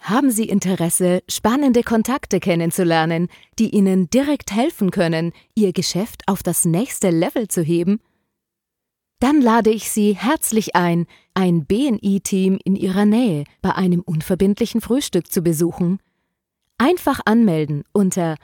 Haben Sie Interesse, spannende Kontakte kennenzulernen, die Ihnen direkt helfen können, Ihr Geschäft auf das nächste Level zu heben? Dann lade ich Sie herzlich ein BNI-Team in Ihrer Nähe bei einem unverbindlichen Frühstück zu besuchen. Einfach anmelden unter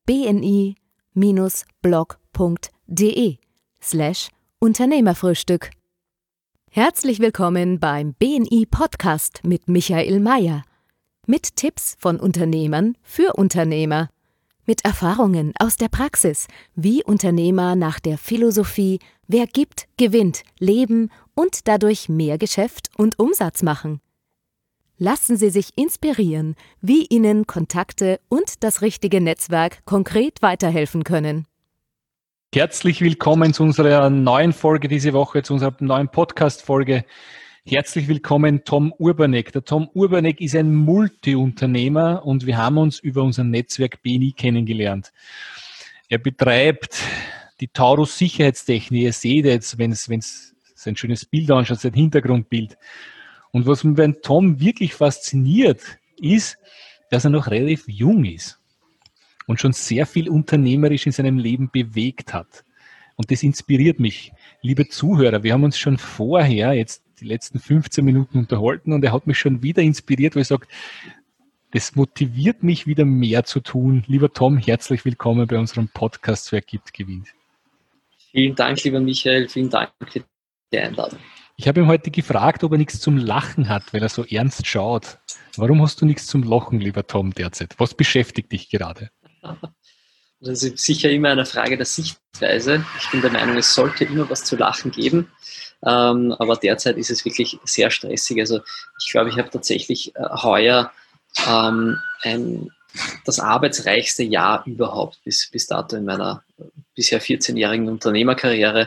bni-blog.de/Unternehmerfrühstück. Herzlich willkommen beim BNI-Podcast mit Michael Mayer. Mit Tipps von Unternehmern für Unternehmer. Mit Erfahrungen aus der Praxis, wie Unternehmer nach der Philosophie „Wer gibt, gewinnt" leben und dadurch mehr Geschäft und Umsatz machen. Lassen Sie sich inspirieren, wie Ihnen Kontakte und das richtige Netzwerk konkret weiterhelfen können. Herzlich willkommen zu unserer neuen Folge diese Woche, zu unserer neuen Podcast-Folge. Herzlich willkommen, Tom Urbanek. Der Tom Urbanek ist ein Multiunternehmer und wir haben uns über unser Netzwerk BNI kennengelernt. Er betreibt die Taurus Sicherheitstechnik. Ihr seht jetzt, wenn es ein schönes Bild anschaut, sein Hintergrundbild. Und was mich beim Tom wirklich fasziniert, ist, dass er noch relativ jung ist und schon sehr viel unternehmerisch in seinem Leben bewegt hat. Und das inspiriert mich. Liebe Zuhörer, wir haben uns schon vorher jetzt die letzten 15 Minuten unterhalten und er hat mich schon wieder inspiriert, weil er sagt, das motiviert mich wieder mehr zu tun. Lieber Tom, herzlich willkommen bei unserem Podcast Wer gibt, gewinnt. Vielen Dank, lieber Michael, vielen Dank für die Einladung. Ich habe ihm heute gefragt, ob er nichts zum Lachen hat, weil er so ernst schaut. Warum hast du nichts zum Lachen, lieber Tom, derzeit? Was beschäftigt dich gerade? Das ist sicher immer eine Frage der Sichtweise. Ich bin der Meinung, es sollte immer was zu lachen geben. Aber derzeit ist es wirklich sehr stressig. Also ich glaube, ich habe tatsächlich heuer das arbeitsreichste Jahr überhaupt bis dato in meiner bisher 14-jährigen Unternehmerkarriere.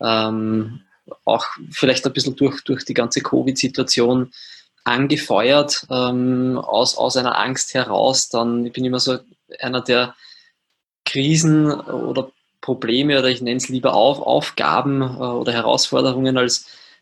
Auch vielleicht ein bisschen durch die ganze Covid-Situation angefeuert, aus einer Angst heraus. Ich bin immer so einer, der Krisen oder Probleme oder ich nenne es lieber Aufgaben oder Herausforderungen als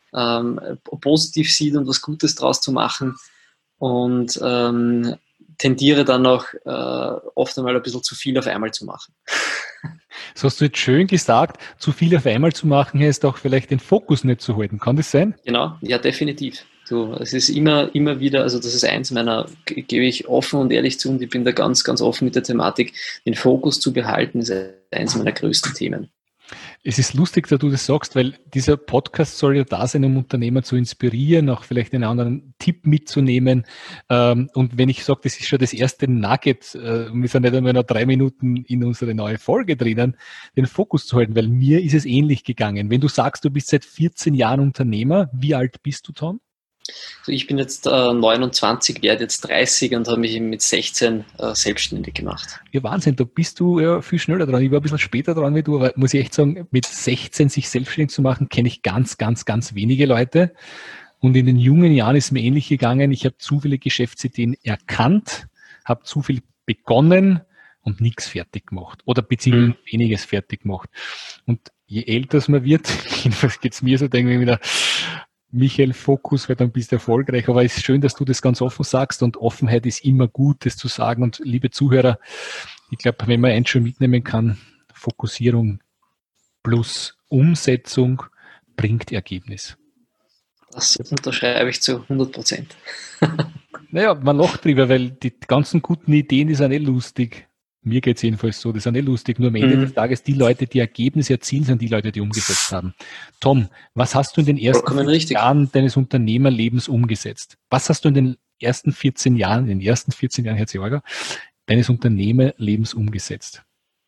positiv sieht und was Gutes draus zu machen und tendiere dann auch oft einmal ein bisschen zu viel auf einmal zu machen. Das hast du jetzt schön gesagt, zu viel auf einmal zu machen heißt auch vielleicht den Fokus nicht zu halten. Kann das sein? Genau, ja definitiv. Es ist immer wieder, also das ist eins meiner, gebe ich offen und ehrlich zu und ich bin da ganz, ganz offen mit der Thematik, den Fokus zu behalten, ist eins meiner größten Themen. Es ist lustig, dass du das sagst, weil dieser Podcast soll ja da sein, um Unternehmer zu inspirieren, auch vielleicht einen anderen Tipp mitzunehmen. Und wenn ich sage, das ist schon das erste Nugget, wir sind nicht einmal noch 3 Minuten in unsere neue Folge drinnen, den Fokus zu halten, weil mir ist es ähnlich gegangen. Wenn du sagst, du bist seit 14 Jahren Unternehmer, wie alt bist du, Tom? Also ich bin jetzt 29, werde jetzt 30 und habe mich mit 16 selbstständig gemacht. Ja, Wahnsinn, da bist du ja viel schneller dran. Ich war ein bisschen später dran wie du, aber muss ich echt sagen, mit 16 sich selbstständig zu machen, kenne ich ganz, ganz, ganz wenige Leute. Und in den jungen Jahren ist mir ähnlich gegangen. Ich habe zu viele Geschäftsideen erkannt, habe zu viel begonnen und nichts fertig gemacht oder beziehungsweise weniges fertig gemacht. Und je älter es man wird, jedenfalls geht es mir so, denke ich wieder, Michael, Fokus, weil dann bist du erfolgreich. Aber es ist schön, dass du das ganz offen sagst und Offenheit ist immer gut, das zu sagen. Und liebe Zuhörer, ich glaube, wenn man eins schon mitnehmen kann, Fokussierung plus Umsetzung bringt Ergebnis. Das unterschreibe ich zu 100%. Naja, man lacht drüber, weil die ganzen guten Ideen, die sind lustig. Mir geht es jedenfalls so, das ist auch nicht lustig. Nur am Ende des Tages, die Leute, die Ergebnisse erzielen, sind die Leute, die umgesetzt haben. Tom, was hast du in den ersten 14 Jahren deines Unternehmerlebens umgesetzt? Was hast du in den ersten 14 Jahren, Herr Zeorger, deines Unternehmerlebens umgesetzt?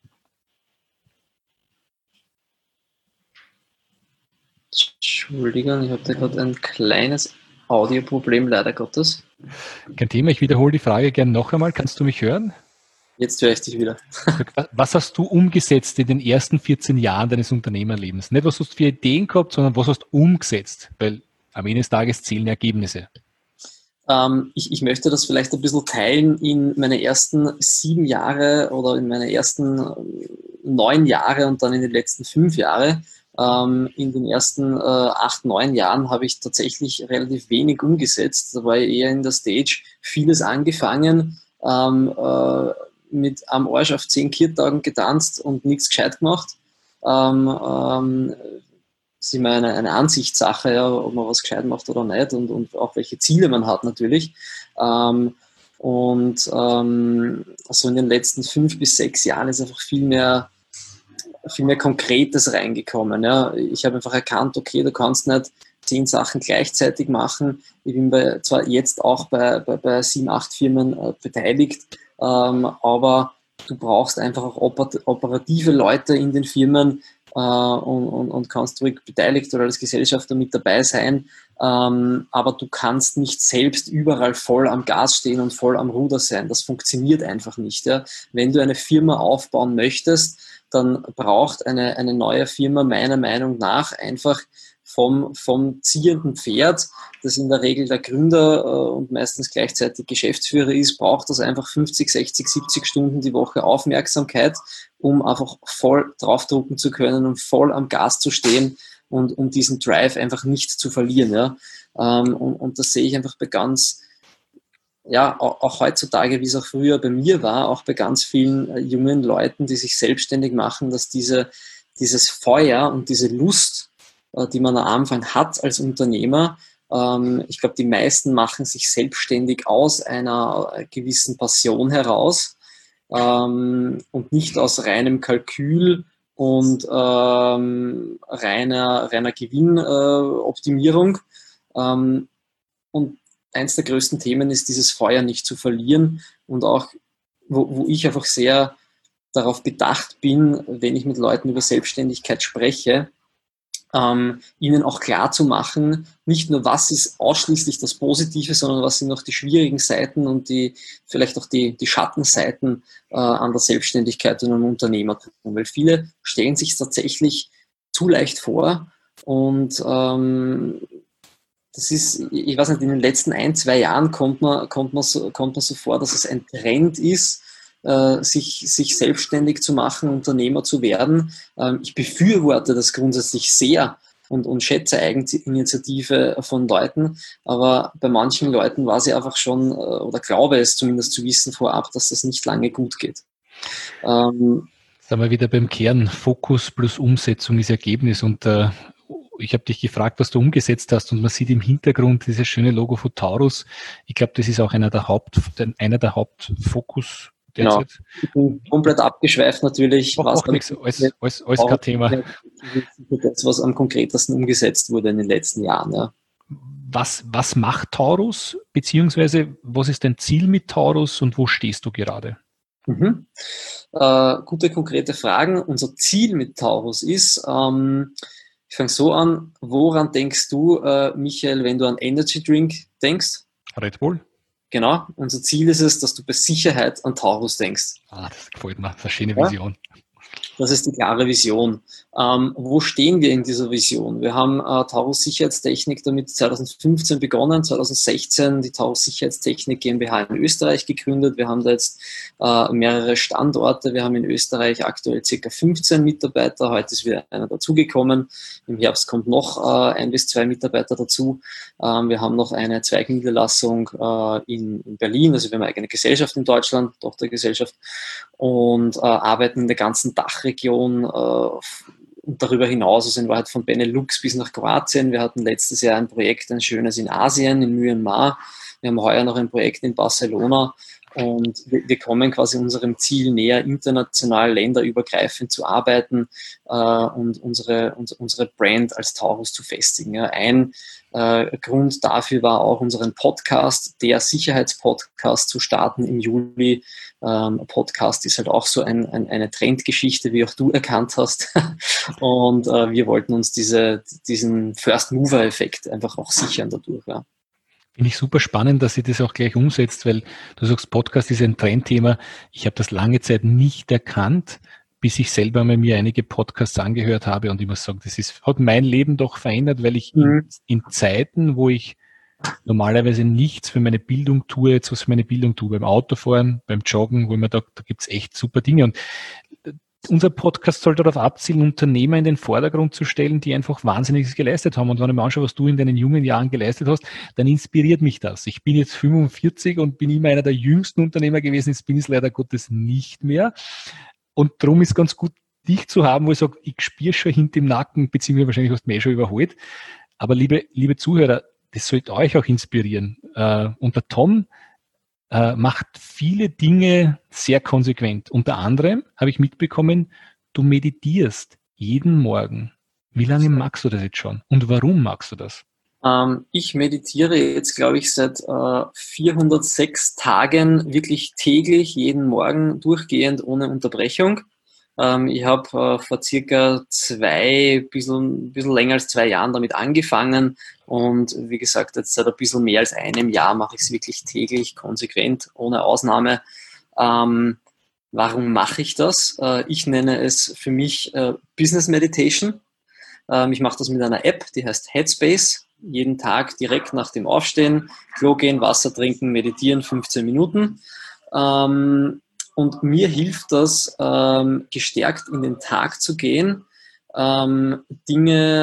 Entschuldigung, ich habe da gerade ein kleines Audioproblem, leider Gottes. Kein Thema, ich wiederhole die Frage gerne noch einmal. Kannst du mich hören? Jetzt höre ich dich wieder. Was hast du umgesetzt in den ersten 14 Jahren deines Unternehmerlebens? Nicht, was hast du für Ideen gehabt, sondern was hast du umgesetzt? Weil am Ende des Tages zählen Ergebnisse. Ich möchte das vielleicht ein bisschen teilen in meine ersten 7 Jahre oder in meine ersten 9 Jahre und dann in den letzten 5 Jahre. In den ersten 8, 9 Jahren habe ich tatsächlich relativ wenig umgesetzt. Da war ich eher in der Stage, vieles angefangen, mit am Arsch auf 10 Kirtagen getanzt und nichts gescheit gemacht. Das ist immer eine Ansichtssache, ja, ob man was gescheit macht oder nicht und auch welche Ziele man hat natürlich. So in den letzten 5 bis 6 Jahren ist einfach viel mehr Konkretes reingekommen. Ja. Ich habe einfach erkannt, okay, du kannst nicht 10 Sachen gleichzeitig machen. Ich bin zwar jetzt auch bei 7, 8 Firmen beteiligt, aber du brauchst einfach auch operative Leute in den Firmen, und kannst ruhig beteiligt oder als Gesellschafter mit dabei sein, aber du kannst nicht selbst überall voll am Gas stehen und voll am Ruder sein. Das funktioniert einfach nicht. Ja. Wenn du eine Firma aufbauen möchtest, dann braucht eine neue Firma meiner Meinung nach einfach vom ziehenden Pferd, das in der Regel der Gründer und meistens gleichzeitig Geschäftsführer ist, braucht das einfach 50, 60, 70 Stunden die Woche Aufmerksamkeit, um einfach voll draufdrucken zu können und voll am Gas zu stehen und um diesen Drive einfach nicht zu verlieren. Ja. Und das sehe ich einfach bei ganz, ja, auch heutzutage, wie es auch früher bei mir war, auch bei ganz vielen jungen Leuten, die sich selbstständig machen, dass dieses Feuer und diese Lust, die man am Anfang hat als Unternehmer, ich glaube, die meisten machen sich selbstständig aus einer gewissen Passion heraus, und nicht aus reinem Kalkül und reiner Gewinnoptimierung. Und eins der größten Themen ist, dieses Feuer nicht zu verlieren und auch, wo ich einfach sehr darauf bedacht bin, wenn ich mit Leuten über Selbstständigkeit spreche, ihnen auch klar zu machen, nicht nur was ist ausschließlich das Positive, sondern was sind noch die schwierigen Seiten und vielleicht auch die Schattenseiten an der Selbstständigkeit und am Unternehmertum. Weil viele stellen sich tatsächlich zu leicht vor und das ist, ich weiß nicht, in den letzten 1, 2 Jahren kommt man so vor, dass es ein Trend ist, sich selbstständig zu machen, Unternehmer zu werden. Ich befürworte das grundsätzlich sehr und schätze Eigeninitiative von Leuten, aber bei manchen Leuten war sie einfach schon, oder glaube es zumindest zu wissen vorab, dass das nicht lange gut geht. Sind wir wieder beim Kern, Fokus plus Umsetzung ist Ergebnis und ich habe dich gefragt, was du umgesetzt hast und man sieht im Hintergrund dieses schöne Logo von Taurus. Ich glaube, das ist auch einer der Hauptfokus derzeit. Genau. Ich bin komplett abgeschweift natürlich. Auch nichts, alles kein Thema. Das, was am konkretesten umgesetzt wurde in den letzten Jahren. Ja. Was macht Taurus, beziehungsweise was ist dein Ziel mit Taurus und wo stehst du gerade? Gute, konkrete Fragen. Unser Ziel mit Taurus ist, ich fange so an, woran denkst du, Michael, wenn du an Energy Drink denkst? Red Bull. Genau, unser Ziel ist es, dass du bei Sicherheit an Taurus denkst. Das gefällt mir, das ist eine schöne Vision. Das ist die klare Vision. Wo stehen wir in dieser Vision? Wir haben Taurus Sicherheitstechnik damit 2015 begonnen, 2016 die Taurus Sicherheitstechnik GmbH in Österreich gegründet. Wir haben da jetzt mehrere Standorte. Wir haben in Österreich aktuell ca. 15 Mitarbeiter. Heute ist wieder einer dazugekommen. Im Herbst kommt noch 1 bis 2 Mitarbeiter dazu. Wir haben noch eine Zweigniederlassung in Berlin. Also wir haben eine eigene Gesellschaft in Deutschland, Tochtergesellschaft, und arbeiten in der ganzen Dachregion und darüber hinaus, also in Wahrheit von Benelux bis nach Kroatien. Wir hatten letztes Jahr ein Projekt, ein schönes in Asien, in Myanmar. Wir haben heuer noch ein Projekt in Barcelona und wir kommen quasi unserem Ziel näher, international, länderübergreifend zu arbeiten und unsere Brand als Taurus zu festigen. Ja, ein Grund dafür war auch, unseren Podcast, der Sicherheitspodcast, zu starten im Juli. Podcast ist halt auch so eine Trendgeschichte, wie auch du erkannt hast. Und wir wollten uns diesen First-Mover-Effekt einfach auch sichern dadurch. Ja. Finde ich super spannend, dass sie das auch gleich umsetzt, weil du sagst, Podcast ist ein Trendthema. Ich habe das lange Zeit nicht erkannt, bis ich selber mal mir einige Podcasts angehört habe und ich muss sagen, hat mein Leben doch verändert, weil ich in Zeiten, wo ich normalerweise nichts für meine Bildung tue, jetzt was für meine Bildung tue, beim Autofahren, beim Joggen, wo ich mir da gibt es echt super Dinge und unser Podcast soll darauf abzielen, Unternehmer in den Vordergrund zu stellen, die einfach Wahnsinniges geleistet haben. Und wenn ich mir anschaue, was du in deinen jungen Jahren geleistet hast, dann inspiriert mich das. Ich bin jetzt 45 und bin immer einer der jüngsten Unternehmer gewesen. Jetzt bin ich es leider Gottes nicht mehr. Und darum ist ganz gut, dich zu haben, wo ich sage, ich spüre schon hinter dem Nacken, beziehungsweise wahrscheinlich hast du mich schon überholt. Aber liebe Zuhörer, das sollte euch auch inspirieren. Und der Tom macht viele Dinge sehr konsequent. Unter anderem habe ich mitbekommen, du meditierst jeden Morgen. Wie lange magst du das jetzt schon? Und warum magst du das? Ich meditiere jetzt, glaube ich, seit 406 Tagen wirklich täglich, jeden Morgen durchgehend ohne Unterbrechung. Ich habe vor circa bisschen länger als 2 Jahren damit angefangen und wie gesagt, jetzt seit ein bisschen mehr als einem Jahr mache ich es wirklich täglich, konsequent, ohne Ausnahme. Warum mache ich das? Ich nenne es für mich Business Meditation. Ich mache das mit einer App, die heißt Headspace. Jeden Tag direkt nach dem Aufstehen, Klo gehen, Wasser trinken, meditieren, 15 Minuten. Und mir hilft das, gestärkt in den Tag zu gehen, Dinge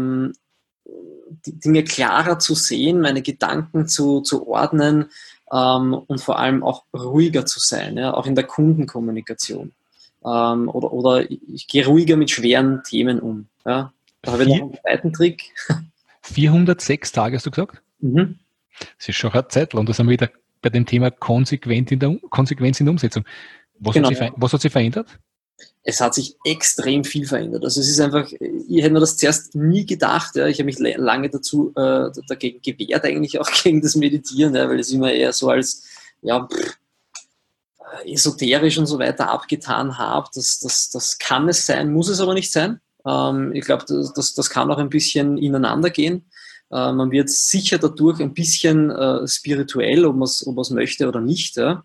klarer zu sehen, meine Gedanken zu ordnen und vor allem auch ruhiger zu sein, ja, auch in der Kundenkommunikation. Oder ich gehe ruhiger mit schweren Themen um. Ja. Da habe ich noch einen zweiten Trick. 406 Tage, hast du gesagt? Mhm. Das ist schon eine Zeit lang. Und da sind wir wieder bei dem Thema Konsequenz in der Umsetzung. Was hat sich verändert? Es hat sich extrem viel verändert. Also es ist einfach, ich hätte mir das zuerst nie gedacht. Ja. Ich habe mich lange dagegen gewehrt, eigentlich auch gegen das Meditieren, ja, weil es immer eher so als esoterisch und so weiter abgetan habe. Das kann es sein, muss es aber nicht sein. Ich glaube, das kann auch ein bisschen ineinander gehen. Man wird sicher dadurch ein bisschen spirituell, ob man es möchte oder nicht. Ja.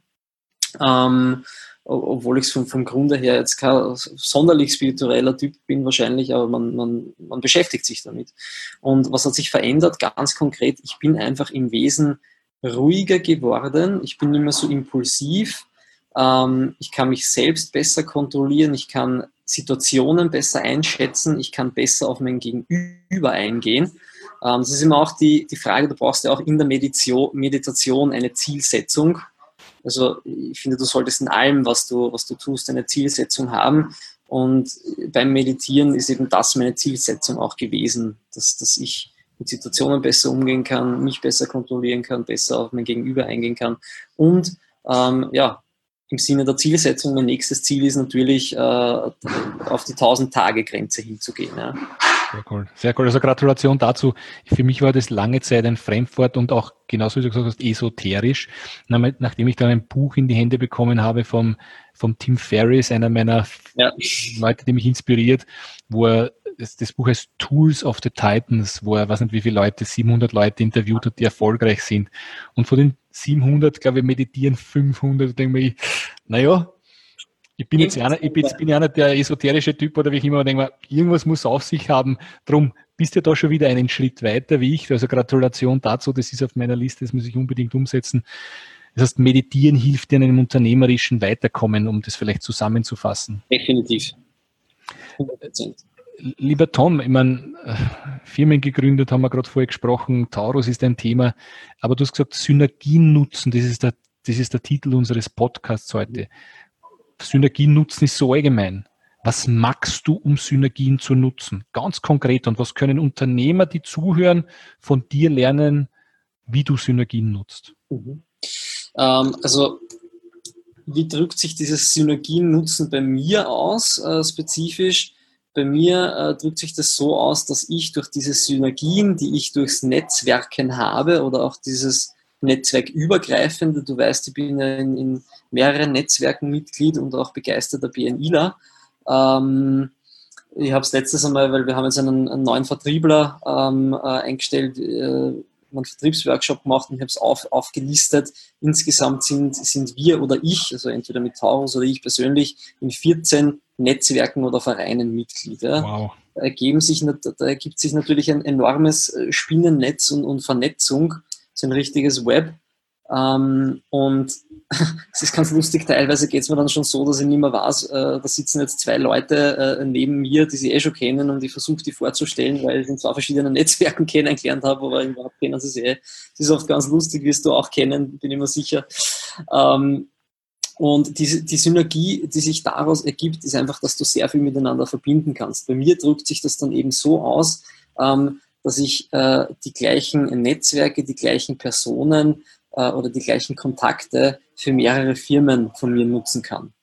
Obwohl ich vom Grunde her jetzt kein sonderlich spiritueller Typ bin wahrscheinlich, aber man beschäftigt sich damit. Und was hat sich verändert? Ganz konkret, ich bin einfach im Wesen ruhiger geworden. Ich bin nicht mehr so impulsiv. Ich kann mich selbst besser kontrollieren. Ich kann Situationen besser einschätzen. Ich kann besser auf mein Gegenüber eingehen. Das ist immer auch die Frage, du brauchst ja auch in der Meditation eine Zielsetzung. Also ich finde, du solltest in allem, was du tust, eine Zielsetzung haben. Und beim Meditieren ist eben das meine Zielsetzung auch gewesen, dass ich mit Situationen besser umgehen kann, mich besser kontrollieren kann, besser auf mein Gegenüber eingehen kann. Und im Sinne der Zielsetzung, mein nächstes Ziel ist natürlich, auf die 1000-Tage-Grenze hinzugehen. Ja. Sehr cool. Sehr cool. Also Gratulation dazu. Für mich war das lange Zeit ein Fremdwort und auch, genauso wie du gesagt hast, esoterisch. Nachdem ich dann ein Buch in die Hände bekommen habe vom Tim Ferriss, einer meiner Leute, die mich inspiriert, wo er, das Buch heißt Tools of the Titans, wo er, weiß nicht wie viele Leute, 700 Leute interviewt hat, die erfolgreich sind. Und von den 700, glaube ich, meditieren 500. Ich denke mir, naja, ich bin ja nicht der esoterische Typ oder wie ich immer denke, irgendwas muss auf sich haben. Drum bist du da schon wieder einen Schritt weiter wie ich. Also Gratulation dazu, das ist auf meiner Liste, das muss ich unbedingt umsetzen. Das heißt, meditieren hilft dir in einem unternehmerischen Weiterkommen, um das vielleicht zusammenzufassen. Definitiv. 100%. Lieber Tom, ich meine, Firmen gegründet, haben wir gerade vorher gesprochen, Taurus ist ein Thema, aber du hast gesagt, Synergien nutzen, das ist der Titel unseres Podcasts heute. Synergien nutzen ist so allgemein. Was magst du, um Synergien zu nutzen? Ganz konkret. Und was können Unternehmer, die zuhören, von dir lernen, wie du Synergien nutzt? Also, wie drückt sich dieses Synergien-Nutzen bei mir aus, spezifisch? Bei mir drückt sich das so aus, dass ich durch diese Synergien, die ich durchs Netzwerken habe oder auch dieses netzwerkübergreifende, du weißt, ich bin ja in mehreren Netzwerken Mitglied und auch begeisterter BNIler. Ich habe es letztes einmal, weil wir haben jetzt einen neuen Vertriebler eingestellt, einen Vertriebsworkshop gemacht und ich habe es aufgelistet. Insgesamt sind wir oder ich, also entweder mit Taurus oder ich persönlich, in 14 Netzwerken oder Vereinen Mitglied. Ja. Wow. Da ergibt sich natürlich ein enormes Spinnennetz und Vernetzung, so ein richtiges Web. Und es ist ganz lustig, teilweise geht es mir dann schon so, dass ich nicht mehr weiß, da sitzen jetzt zwei Leute neben mir, die sie schon kennen und ich versuche die vorzustellen, weil ich in zwei verschiedenen Netzwerken kennengelernt habe, aber überhaupt kennen sie sie. Das ist oft ganz lustig, wirst du auch kennen, bin ich mir sicher. Und die Synergie, die sich daraus ergibt, ist einfach, dass du sehr viel miteinander verbinden kannst. Bei mir drückt sich das dann eben so aus, dass ich die gleichen Netzwerke, die gleichen Personen oder die gleichen Kontakte für mehrere Firmen von mir nutzen kann.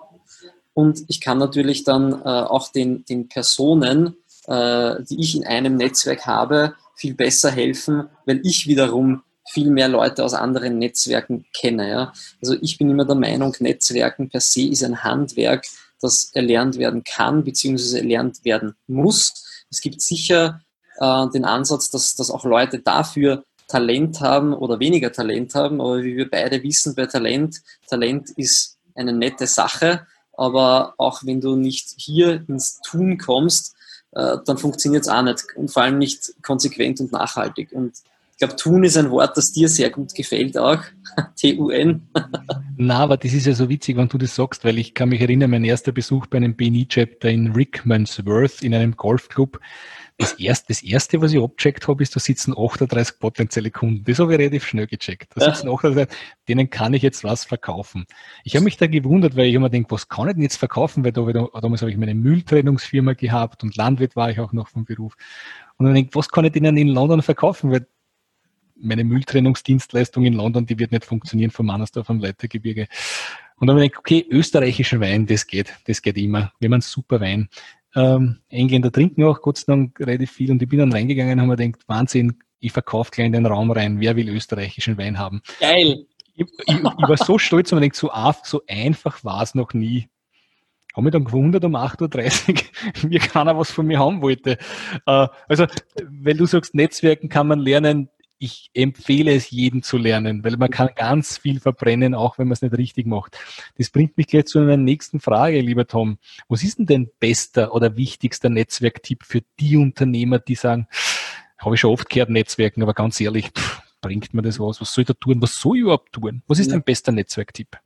Und ich kann natürlich dann auch den Personen, die ich in einem Netzwerk habe, viel besser helfen, weil ich wiederum viel mehr Leute aus anderen Netzwerken kenne. Ja? Also ich bin immer der Meinung, Netzwerken per se ist ein Handwerk, das erlernt werden kann, beziehungsweise erlernt werden muss. Es gibt sicher den Ansatz, dass auch Leute dafür Talent haben oder weniger Talent haben, aber wie wir beide wissen, bei Talent ist eine nette Sache, aber auch wenn du nicht hier ins Tun kommst, dann funktioniert es auch nicht und vor allem nicht konsequent und nachhaltig. Und ich glaube, Tun ist ein Wort, das dir sehr gut gefällt auch. T-U-N. Na, aber das ist ja so witzig, wenn du das sagst, weil ich kann mich erinnern, mein erster Besuch bei einem BNI-Chapter in Rickmansworth in einem Golfclub. Das erste, was ich abgecheckt habe, ist, da sitzen 38 potenzielle Kunden. Das habe ich relativ schnell gecheckt. Da sitzen 38, denen kann ich jetzt was verkaufen. Ich habe mich da gewundert, weil ich immer denke, was kann ich denn jetzt verkaufen? Weil damals habe ich meine Mülltrennungsfirma gehabt und Landwirt war ich auch noch vom Beruf. Und dann denke ich, was kann ich denen in London verkaufen? Weil meine Mülltrennungsdienstleistung in London, die wird nicht funktionieren vom Mannersdorf am Leitergebirge. Und dann habe ich gedacht, okay, österreichischen Wein, das geht immer. Wir haben einen super Wein. Engländer trinken auch Gott sei Dank relativ viel und ich bin dann reingegangen und habe mir gedacht, Wahnsinn, ich verkaufe gleich in den Raum rein, wer will österreichischen Wein haben? Geil! Ich war so stolz und mir denkt, so einfach war es noch nie. Habe mich dann gewundert um 8.30 Uhr, wie keiner was von mir haben wollte. Also, weil du sagst, Netzwerken kann man lernen, ich empfehle es jedem zu lernen, weil man kann ganz viel verbrennen, auch wenn man es nicht richtig macht. Das bringt mich gleich zu einer nächsten Frage, lieber Tom. Was ist denn dein bester oder wichtigster Netzwerktipp für die Unternehmer, die sagen, habe ich schon oft gehört, Netzwerken, aber ganz ehrlich, bringt mir das was? Was soll ich da tun? Was soll ich überhaupt tun? Was ist dein bester Netzwerktipp?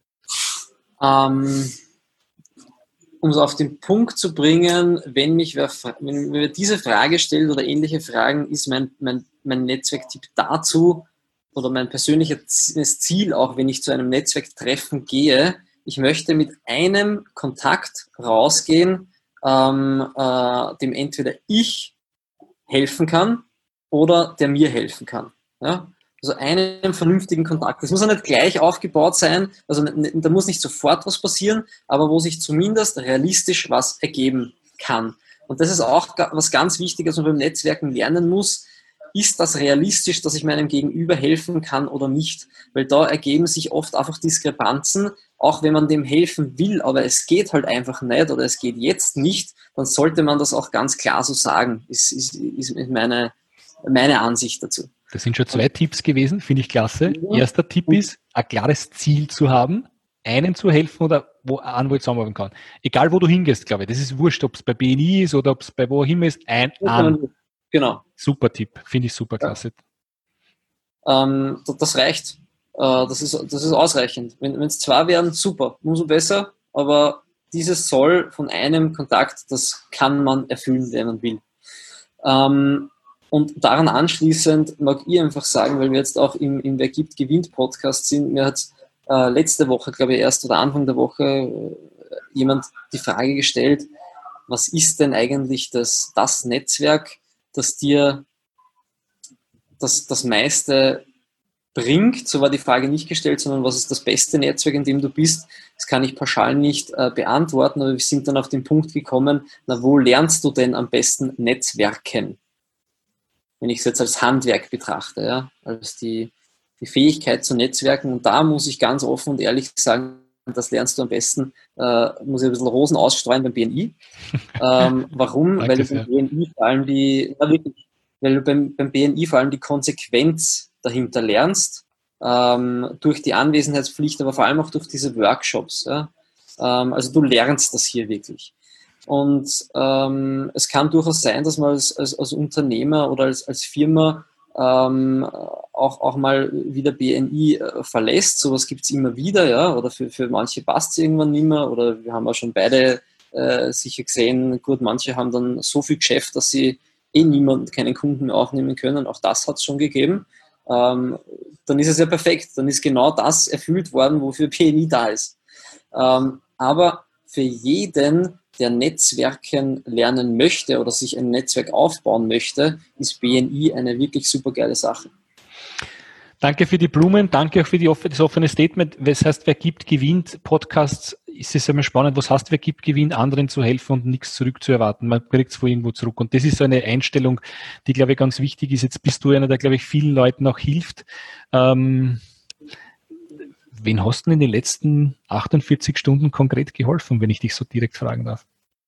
Um es auf den Punkt zu bringen, wenn mir diese Frage stellt oder ähnliche Fragen, ist mein Netzwerktipp dazu oder mein persönliches Ziel, auch wenn ich zu einem Netzwerktreffen gehe, ich möchte mit einem Kontakt rausgehen, dem entweder ich helfen kann oder der mir helfen kann. Ja? Also einem vernünftigen Kontakt. Das muss ja nicht gleich aufgebaut sein, also da muss nicht sofort was passieren, aber wo sich zumindest realistisch was ergeben kann. Und das ist auch was ganz Wichtiges, was man beim Netzwerken lernen muss. Ist das realistisch, dass ich meinem Gegenüber helfen kann oder nicht? Weil da ergeben sich oft einfach Diskrepanzen, auch wenn man dem helfen will, aber es geht halt einfach nicht oder es geht jetzt nicht, dann sollte man das auch ganz klar so sagen, ist meine Ansicht dazu. Das sind schon 2 Tipps gewesen, finde ich klasse. Erster Tipp ist, ein klares Ziel zu haben, einem zu helfen oder wo ich zusammenarbeiten kann. Egal, wo du hingehst, glaube ich. Das ist wurscht, ob es bei BNI ist oder ob es bei wo auch immer ist. Genau. Super Tipp, finde ich super klasse. Das reicht. Das ist ausreichend. Wenn es 2 werden, super, umso besser. Aber dieses soll von einem Kontakt, das kann man erfüllen, wenn man will. Und daran anschließend mag ich einfach sagen, weil wir jetzt auch im Wer gibt, gewinnt Podcast sind, mir hat letzte Woche, glaube ich, erst oder Anfang der Woche jemand die Frage gestellt, was ist denn eigentlich das Netzwerk, das dir das meiste bringt? So war die Frage nicht gestellt, sondern was ist das beste Netzwerk, in dem du bist? Das kann ich pauschal nicht beantworten, aber wir sind dann auf den Punkt gekommen, wo lernst du denn am besten Netzwerken? Wenn ich es jetzt als Handwerk betrachte, ja, als die Fähigkeit zu Netzwerken. Und da muss ich ganz offen und ehrlich sagen, das lernst du am besten, muss ich ein bisschen Rosen ausstreuen beim BNI. Warum? Weil du beim BNI vor allem beim BNI vor allem die Konsequenz dahinter lernst, durch die Anwesenheitspflicht, aber vor allem auch durch diese Workshops. Ja? Also du lernst das hier wirklich. Und es kann durchaus sein, dass man als Unternehmer oder als Firma auch mal wieder BNI verlässt. Sowas gibt es immer wieder, ja, oder für manche passt es irgendwann nicht mehr, oder wir haben auch schon beide sicher gesehen, gut, manche haben dann so viel Geschäft, dass sie keinen Kunden mehr aufnehmen können. Auch das hat es schon gegeben. Dann ist es ja perfekt. Dann ist genau das erfüllt worden, wofür BNI da ist. Aber für jeden, der Netzwerken lernen möchte oder sich ein Netzwerk aufbauen möchte, ist BNI eine wirklich super geile Sache. Danke für die Blumen, danke auch für das offene Statement. Das heißt, wer gibt, gewinnt. Podcasts ist es immer spannend. Was heißt, wer gibt, gewinnt, anderen zu helfen und nichts zurückzuerwarten. Man kriegt es von irgendwo zurück. Und das ist so eine Einstellung, die, glaube ich, ganz wichtig ist. Jetzt bist du einer, der, glaube ich, vielen Leuten auch hilft. Wen hast du in den letzten 48 Stunden konkret geholfen, wenn ich dich so direkt fragen darf?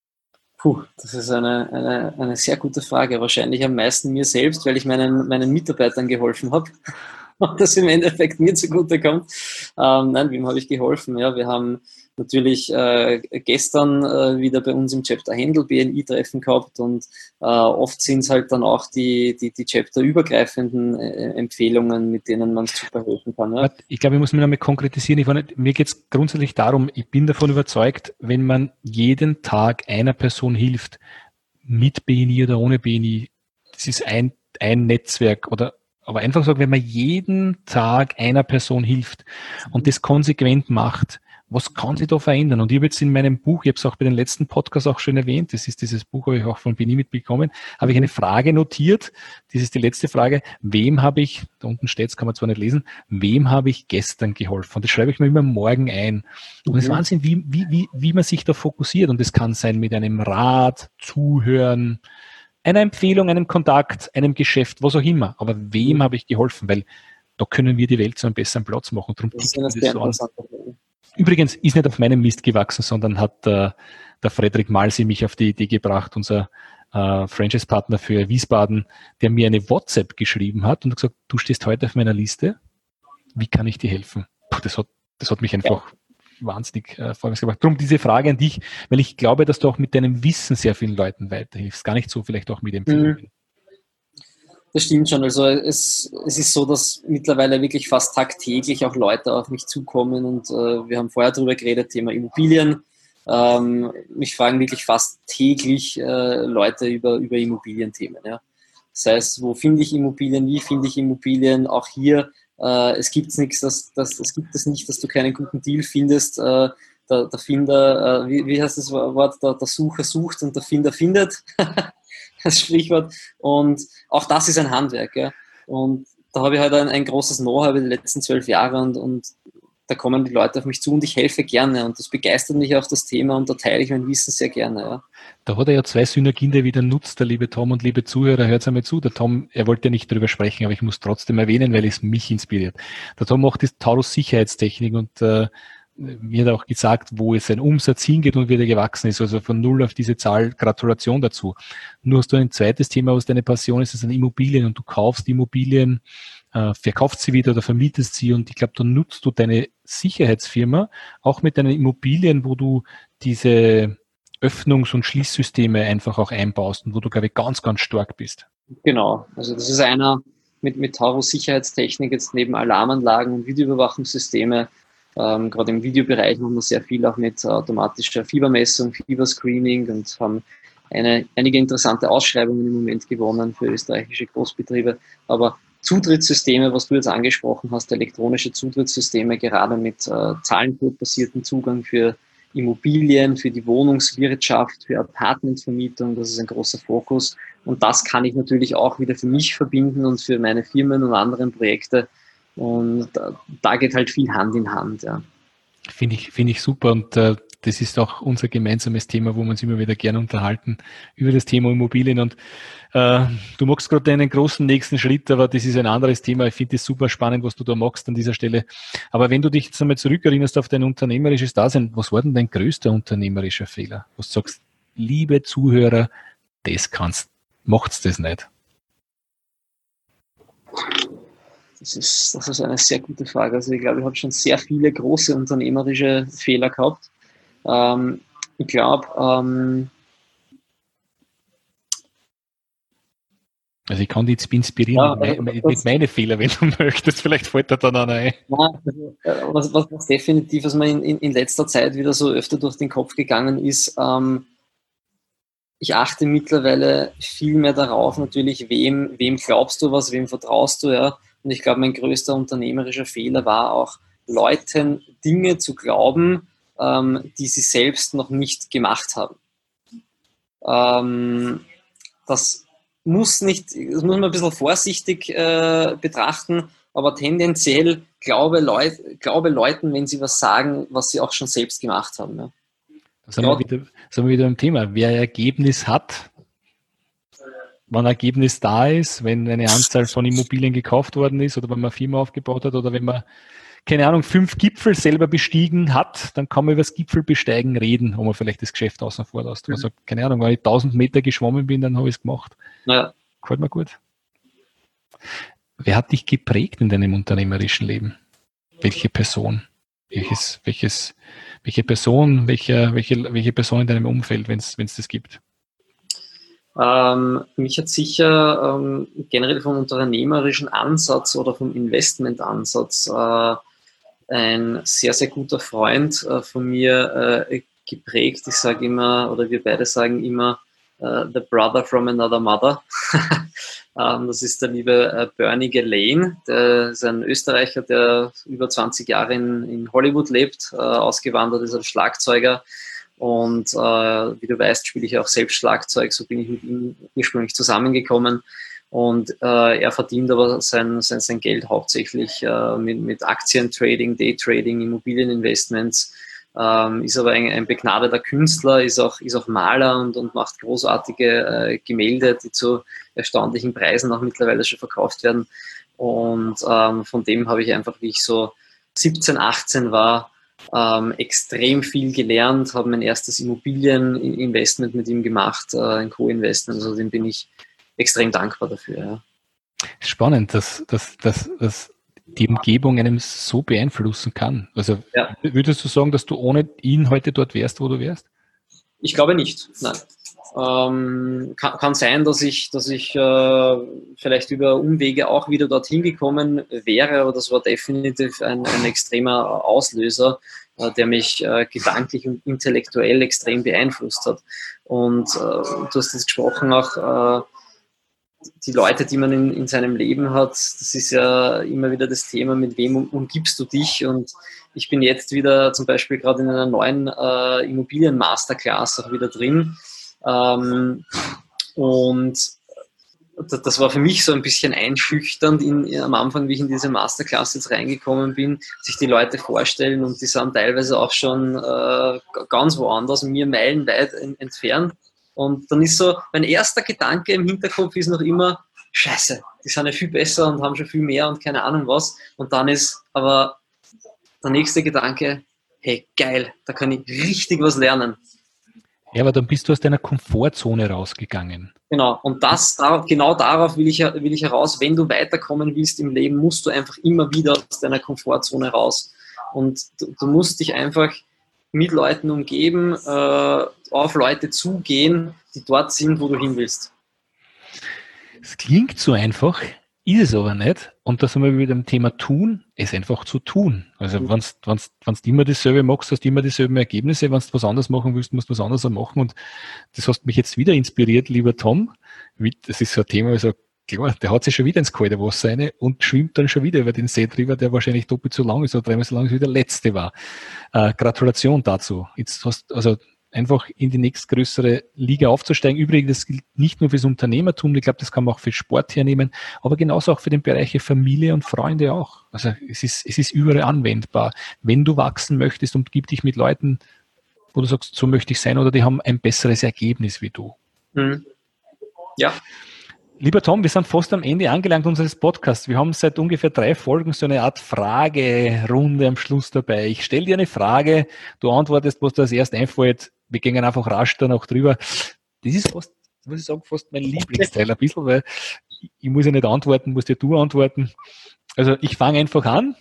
Das ist eine sehr gute Frage. Wahrscheinlich am meisten mir selbst, weil ich meinen Mitarbeitern geholfen habe. Und das im Endeffekt mir zugute kommt. Nein, wem habe ich geholfen? Ja, wir haben natürlich gestern wieder bei uns im Chapter Handle BNI-Treffen gehabt, und oft sind es halt dann auch die Chapter-übergreifenden Empfehlungen, mit denen man super helfen kann. Ja. Ich glaube, ich muss mich nochmal konkretisieren. Mir geht es grundsätzlich darum, ich bin davon überzeugt, wenn man jeden Tag einer Person hilft, mit BNI oder ohne BNI, das ist ein Netzwerk, aber einfach sagen, wenn man jeden Tag einer Person hilft und das konsequent macht, was kann sich da verändern? Und ich habe jetzt in meinem Buch, ich habe es auch bei den letzten Podcasts auch schon erwähnt, das ist dieses Buch, habe ich auch von BNI mitbekommen, habe ich eine Frage notiert, das ist die letzte Frage, wem habe ich, da unten steht es, kann man zwar nicht lesen, wem habe ich gestern geholfen? Und das schreibe ich mir immer morgen ein. Und es ist Wahnsinn, wie man sich da fokussiert, und das kann sein mit einem Rat, Zuhören, einer Empfehlung, einem Kontakt, einem Geschäft, was auch immer. Aber wem habe ich geholfen? Weil da können wir die Welt zu einem besseren Platz machen. Darum tickt mir das so an. Übrigens ist nicht auf meinem Mist gewachsen, sondern hat der Frederik Malsi mich auf die Idee gebracht, unser Franchise-Partner für Wiesbaden, der mir eine WhatsApp geschrieben hat und hat gesagt, du stehst heute auf meiner Liste, wie kann ich dir helfen? Das hat mich einfach wahnsinnig vorwärts gebracht. Darum diese Frage an dich, weil ich glaube, dass du auch mit deinem Wissen sehr vielen Leuten weiterhilfst. Gar nicht so vielleicht auch mit Empfehlungen. Das stimmt schon. Also es ist so, dass mittlerweile wirklich fast tagtäglich auch Leute auf mich zukommen, und wir haben vorher darüber geredet, Thema Immobilien. Mich fragen wirklich fast täglich Leute über Immobilienthemen. Ja. Das heißt, wo finde ich Immobilien, wie finde ich Immobilien? Auch hier, es gibt nichts, es gibt es nicht, dass du keinen guten Deal findest. Der Finder, wie heißt das Wort? Der Sucher sucht und der Finder findet. Das Sprichwort. Und auch das ist ein Handwerk. Ja. Und da habe ich halt ein großes Know-how über die letzten 12 Jahre, und da kommen die Leute auf mich zu und ich helfe gerne, und das begeistert mich auf das Thema, und da teile ich mein Wissen sehr gerne. Ja. Da hat er ja zwei Synergien, die er wieder nutzt, der liebe Tom, und liebe Zuhörer, hört einmal zu. Der Tom, er wollte ja nicht darüber sprechen, aber ich muss trotzdem erwähnen, weil es mich inspiriert. Der Tom macht die Taurus Sicherheitstechnik, und mir hat auch gesagt, wo es sein Umsatz hingeht und wie der gewachsen ist. Also von 0 auf diese Zahl, Gratulation dazu. Nur hast du ein zweites Thema, was deine Passion ist, das sind Immobilien, und du kaufst Immobilien, verkaufst sie wieder oder vermietest sie, und ich glaube, da nutzt du deine Sicherheitsfirma auch mit deinen Immobilien, wo du diese Öffnungs- und Schließsysteme einfach auch einbaust und wo du, glaube ich, ganz, ganz stark bist. Genau, also das ist einer mit Taurus Sicherheitstechnik, jetzt neben Alarmanlagen und Videoüberwachungssysteme. Gerade im Videobereich machen wir sehr viel auch mit automatischer Fiebermessung, Fieberscreening, und haben einige interessante Ausschreibungen im Moment gewonnen für österreichische Großbetriebe. Aber Zutrittssysteme, was du jetzt angesprochen hast, elektronische Zutrittssysteme, gerade mit Zahlencode-basierten Zugang für Immobilien, für die Wohnungswirtschaft, für Apartmentvermietung, das ist ein großer Fokus. Und das kann ich natürlich auch wieder für mich verbinden und für meine Firmen und anderen Projekte. Und da geht halt viel Hand in Hand. Ja. Finde ich super, und das ist auch unser gemeinsames Thema, wo wir uns immer wieder gerne unterhalten über das Thema Immobilien. Und du machst gerade einen großen nächsten Schritt, aber das ist ein anderes Thema. Ich finde es super spannend, was du da machst an dieser Stelle. Aber wenn du dich jetzt einmal zurückerinnerst auf dein unternehmerisches Dasein, was war denn dein größter unternehmerischer Fehler? Was du sagst, liebe Zuhörer, macht's das nicht? Das ist eine sehr gute Frage. Also ich glaube, ich habe schon sehr viele große unternehmerische Fehler gehabt. Ich glaube, Also ich kann dich jetzt inspirieren mit meinen Fehlern, wenn du möchtest. Vielleicht fällt dir dann einer ein. Was definitiv, was mir in letzter Zeit wieder so öfter durch den Kopf gegangen ist, ich achte mittlerweile viel mehr darauf, natürlich, wem glaubst du was, wem vertraust du, ja. Und ich glaube, mein größter unternehmerischer Fehler war auch, Leuten Dinge zu glauben, die sie selbst noch nicht gemacht haben. Das muss man ein bisschen vorsichtig betrachten, aber tendenziell glaube Leuten, wenn sie was sagen, was sie auch schon selbst gemacht haben. Ja. Da sind wir wieder im Thema. Wer Ergebnis hat, wann Ergebnis da ist, wenn eine Anzahl von Immobilien gekauft worden ist oder wenn man eine Firma aufgebaut hat oder wenn man, keine Ahnung, 5 Gipfel selber bestiegen hat, dann kann man über das Gipfelbesteigen reden, wo man vielleicht das Geschäft außen vor lässt. Also, keine Ahnung, wenn ich 1000 Meter geschwommen bin, dann habe ich es gemacht. Ja. Gefällt mir gut. Wer hat dich geprägt in deinem unternehmerischen Leben? Welche Person? Welche Person in deinem Umfeld, wenn es das gibt? Mich hat sicher generell vom unternehmerischen Ansatz oder vom Investmentansatz ein sehr, sehr guter Freund von mir geprägt. Ich sage immer, oder wir beide sagen immer, the brother from another mother. Das ist der liebe Bernie Gelane. Der ist ein Österreicher, der über 20 Jahre in Hollywood lebt, ausgewandert ist als Schlagzeuger. Und wie du weißt, spiele ich auch selbst Schlagzeug. So bin ich mit ihm ursprünglich zusammengekommen. Und er verdient aber sein Geld hauptsächlich mit Aktientrading, Daytrading, Immobilieninvestments. Ist aber ein begnadeter Künstler, ist auch Maler und macht großartige Gemälde, die zu erstaunlichen Preisen auch mittlerweile schon verkauft werden. Und von dem habe ich einfach, wie ich so 17, 18 war, extrem viel gelernt, habe mein erstes Immobilieninvestment mit ihm gemacht, ein Co-Investment, also dem bin ich extrem dankbar dafür. Ja. Spannend, dass die Umgebung einem so beeinflussen kann. Also ja. Würdest du sagen, dass du ohne ihn heute dort wärst, wo du wärst? Ich glaube nicht, nein. Kann sein, dass ich vielleicht über Umwege auch wieder dorthin gekommen wäre, aber das war definitiv ein extremer Auslöser, der mich gedanklich und intellektuell extrem beeinflusst hat. Und du hast jetzt gesprochen auch, die Leute, die man in seinem Leben hat, das ist ja immer wieder das Thema, mit wem umgibst du dich? Und ich bin jetzt wieder zum Beispiel gerade in einer neuen Immobilien-Masterclass auch wieder drin. Und das war für mich so ein bisschen einschüchternd am Anfang, wie ich in diese Masterclass jetzt reingekommen bin, sich die Leute vorstellen und die sind teilweise auch schon ganz woanders, mir meilenweit entfernt. Und dann ist so, mein erster Gedanke im Hinterkopf ist noch immer, Scheiße, die sind ja viel besser und haben schon viel mehr und keine Ahnung was. Und dann ist aber der nächste Gedanke, hey, geil, da kann ich richtig was lernen. Ja, aber dann bist du aus deiner Komfortzone rausgegangen. Genau, und genau darauf will ich heraus. Wenn du weiterkommen willst im Leben, musst du einfach immer wieder aus deiner Komfortzone raus. Und du musst dich einfach mit Leuten umgeben, auf Leute zugehen, die dort sind, wo du hin willst. Es klingt so einfach, ist es aber nicht. Und da sind wir wieder beim Thema tun, es einfach zu tun. Also wenn du immer dasselbe machst, hast du immer dieselben Ergebnisse. Wenn du was anderes machen willst, musst du was anderes machen. Und das hast mich jetzt wieder inspiriert, lieber Tom. Das ist so ein Thema, also klar, der hat sich schon wieder ins kalte Wasser rein und schwimmt dann schon wieder über den See drüber, der wahrscheinlich doppelt so lang ist oder dreimal so lang ist, wie der letzte war. Gratulation dazu. Jetzt hast also einfach in die nächstgrößere Liga aufzusteigen. Übrigens, das gilt nicht nur fürs Unternehmertum, ich glaube, das kann man auch für Sport hernehmen, aber genauso auch für den Bereich Familie und Freunde auch. Also es ist überall anwendbar. Wenn du wachsen möchtest, umgib dich mit Leuten, wo du sagst, so möchte ich sein, oder die haben ein besseres Ergebnis wie du. Mhm. Ja. Lieber Tom, wir sind fast am Ende angelangt unseres Podcasts. Wir haben seit ungefähr 3 Folgen so eine Art Fragerunde am Schluss dabei. Ich stelle dir eine Frage, du antwortest, was dir als erst einfällt. Wir gehen einfach rasch danach drüber. Das ist fast, muss ich sagen, fast mein Lieblingsteil ein bisschen, weil ich muss ja nicht antworten, musst ja du antworten. Also ich fange einfach an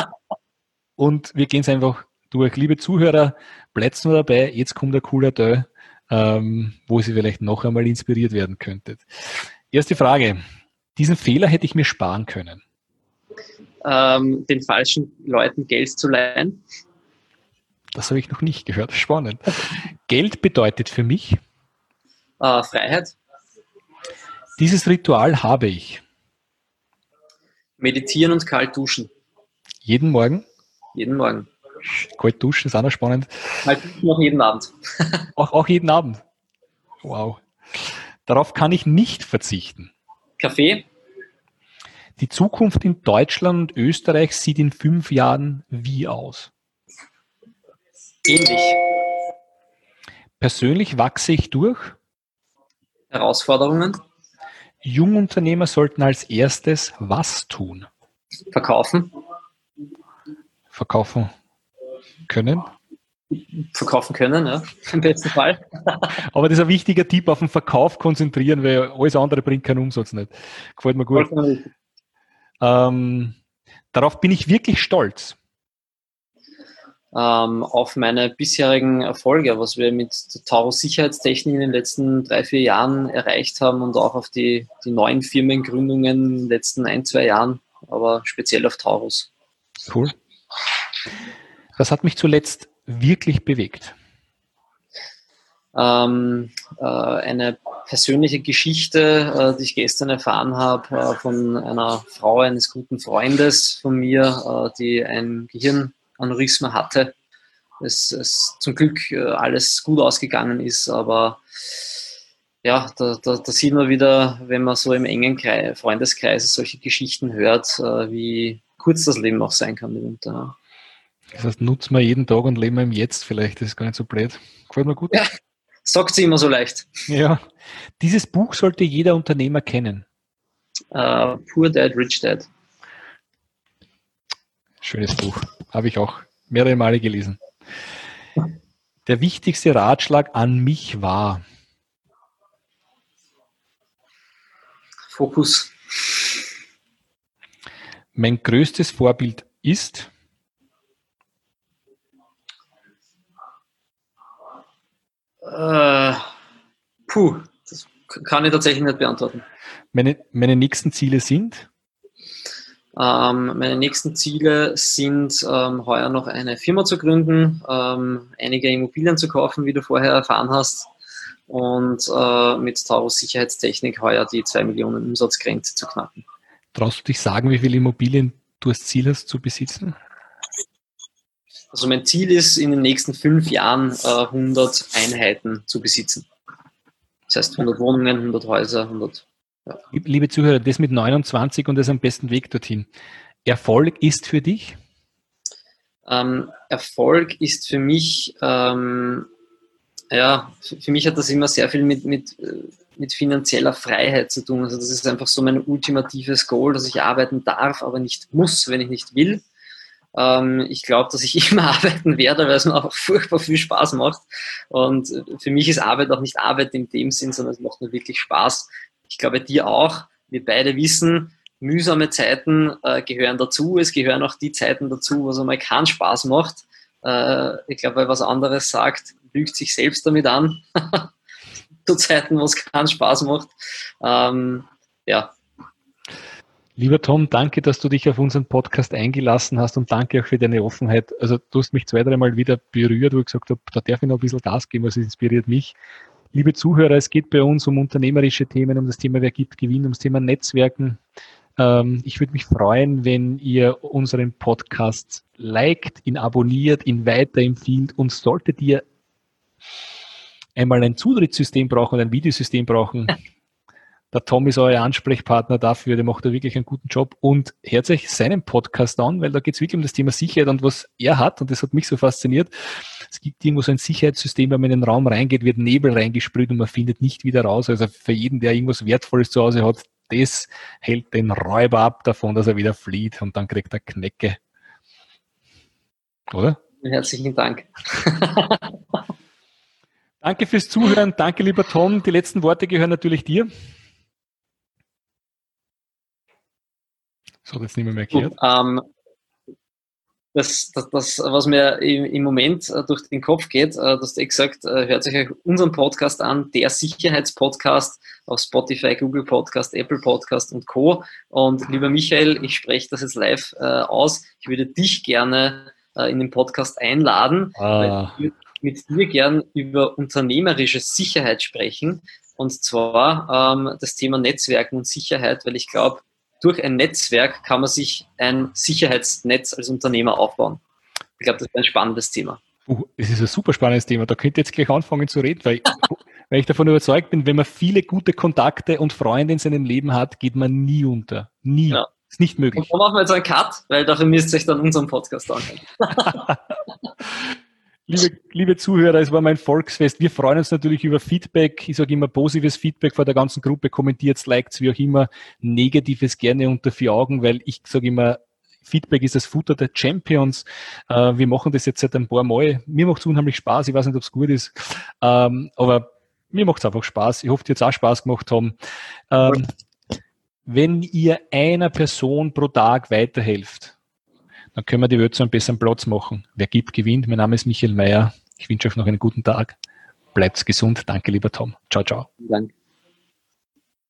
und wir gehen es einfach durch. Liebe Zuhörer, bleibt nur dabei, jetzt kommt ein cooler Teil, wo Sie vielleicht noch einmal inspiriert werden könntet. Erste Frage. Diesen Fehler hätte ich mir sparen können. Den falschen Leuten Geld zu leihen. Das habe ich noch nicht gehört. Spannend. Geld bedeutet für mich? Freiheit. Dieses Ritual habe ich. Meditieren und kalt duschen. Jeden Morgen? Jeden Morgen. Kalt duschen ist auch noch spannend. Kalt duschen auch jeden Abend. Auch jeden Abend? Wow. Darauf kann ich nicht verzichten. Kaffee. Die Zukunft in Deutschland und Österreich sieht in 5 Jahren wie aus? Ähnlich. Persönlich wachse ich durch. Herausforderungen. Jungunternehmer sollten als erstes was tun? Verkaufen. Verkaufen können. Verkaufen können, ja, im besten Fall. Aber das ist ein wichtiger Tipp, auf den Verkauf konzentrieren, weil alles andere bringt keinen Umsatz nicht. Gefällt mir gut. Darauf bin ich wirklich stolz. Auf meine bisherigen Erfolge, was wir mit Taurus Sicherheitstechnik in den letzten 3-4 Jahren erreicht haben und auch auf die neuen Firmengründungen in den letzten 1-2 Jahren, aber speziell auf Taurus. Cool. Das hat mich zuletzt wirklich bewegt. Eine persönliche Geschichte, die ich gestern erfahren habe von einer Frau eines guten Freundes von mir, die ein Gehirnaneurysma hatte. Es zum Glück alles gut ausgegangen ist, aber ja, da sieht man wieder, wenn man so im engen Freundeskreis solche Geschichten hört, wie kurz das Leben auch sein kann mitunter. Das heißt, nutzen wir jeden Tag und leben wir im Jetzt vielleicht, das ist gar nicht so blöd. Gefällt mir gut. Ja, sagt sie immer so leicht. Ja, dieses Buch sollte jeder Unternehmer kennen. Poor Dad, Rich Dad. Schönes Buch, habe ich auch mehrere Male gelesen. Der wichtigste Ratschlag an mich war? Fokus. Mein größtes Vorbild ist? Das kann ich tatsächlich nicht beantworten. Meine nächsten Ziele sind? Meine nächsten Ziele sind, heuer noch eine Firma zu gründen, einige Immobilien zu kaufen, wie du vorher erfahren hast, und mit Taurus Sicherheitstechnik heuer die 2 Millionen Umsatzgrenze zu knacken. Traust du dich sagen, wie viele Immobilien du als Ziel hast zu besitzen? Also mein Ziel ist, in den nächsten 5 Jahren 100 Einheiten zu besitzen. Das heißt 100 Wohnungen, 100 Häuser, 100... Ja. Liebe Zuhörer, das mit 29 und das am besten Weg dorthin. Erfolg ist für dich? Erfolg ist für mich, für mich hat das immer sehr viel mit finanzieller Freiheit zu tun. Also das ist einfach so mein ultimatives Goal, dass ich arbeiten darf, aber nicht muss, wenn ich nicht will. Ich glaube, dass ich immer arbeiten werde, weil es mir einfach furchtbar viel Spaß macht. Und für mich ist Arbeit auch nicht Arbeit in dem Sinn, sondern es macht mir wirklich Spaß. Ich glaube, dir auch. Wir beide wissen, mühsame Zeiten gehören dazu. Es gehören auch die Zeiten dazu, wo es einmal keinen Spaß macht. Ich glaube, wer was anderes sagt, lügt sich selbst damit an. Zu Zeiten, wo es keinen Spaß macht. Ja. Lieber Tom, danke, dass du dich auf unseren Podcast eingelassen hast und danke auch für deine Offenheit. Also du hast mich 2-3 Mal wieder berührt, wo ich gesagt habe, da darf ich noch ein bisschen Gas geben, was inspiriert mich. Liebe Zuhörer, es geht bei uns um unternehmerische Themen, um das Thema Wer gibt, gewinnt, um das Thema Netzwerken. Ich würde mich freuen, wenn ihr unseren Podcast liked, ihn abonniert, ihn weiterempfiehlt und solltet ihr einmal ein Zutrittssystem brauchen oder ein Videosystem brauchen, der Tom ist euer Ansprechpartner dafür, der macht da wirklich einen guten Job und hört euch seinen Podcast an, weil da geht es wirklich um das Thema Sicherheit und was er hat und das hat mich so fasziniert. Es gibt irgendwo so ein Sicherheitssystem, wenn man in den Raum reingeht, wird Nebel reingesprüht und man findet nicht wieder raus. Also für jeden, der irgendwas Wertvolles zu Hause hat, das hält den Räuber ab davon, dass er wieder flieht und dann kriegt er Knecke. Oder? Herzlichen Dank. Danke fürs Zuhören. Danke, lieber Tom. Die letzten Worte gehören natürlich dir. So, jetzt nicht mehr erklärt. was mir im Moment durch den Kopf geht, du hast gesagt, hört euch unseren Podcast an, der Sicherheitspodcast auf Spotify, Google Podcast, Apple Podcast und Co. Und lieber Michael, ich spreche das jetzt live aus. Ich würde dich gerne in den Podcast einladen, weil ich mit dir gern über unternehmerische Sicherheit sprechen. Und zwar das Thema Netzwerken und Sicherheit, weil ich glaube, durch ein Netzwerk kann man sich ein Sicherheitsnetz als Unternehmer aufbauen. Ich glaube, das ist ein spannendes Thema. Es ist ein super spannendes Thema. Da könnt ihr jetzt gleich anfangen zu reden, weil ich davon überzeugt bin, wenn man viele gute Kontakte und Freunde in seinem Leben hat, geht man nie unter. Nie. Ja. Ist nicht möglich. Und dann machen wir jetzt einen Cut, weil dafür müsst ihr euch dann unseren Podcast anhören. Liebe Zuhörer, es war mein Volksfest. Wir freuen uns natürlich über Feedback. Ich sage immer positives Feedback vor der ganzen Gruppe. Kommentiert, liked, wie auch immer. Negatives gerne unter 4 Augen, weil ich sage immer, Feedback ist das Futter der Champions. Wir machen das jetzt seit ein paar Mal. Mir macht es unheimlich Spaß. Ich weiß nicht, ob es gut ist. Aber mir macht es einfach Spaß. Ich hoffe, die jetzt auch Spaß gemacht haben. Wenn ihr einer Person pro Tag weiterhelft, dann können wir die Welt zu einem besseren Platz machen. Wer gibt, gewinnt. Mein Name ist Michael Meier. Ich wünsche euch noch einen guten Tag. Bleibt gesund. Danke, lieber Tom. Ciao, ciao. Danke.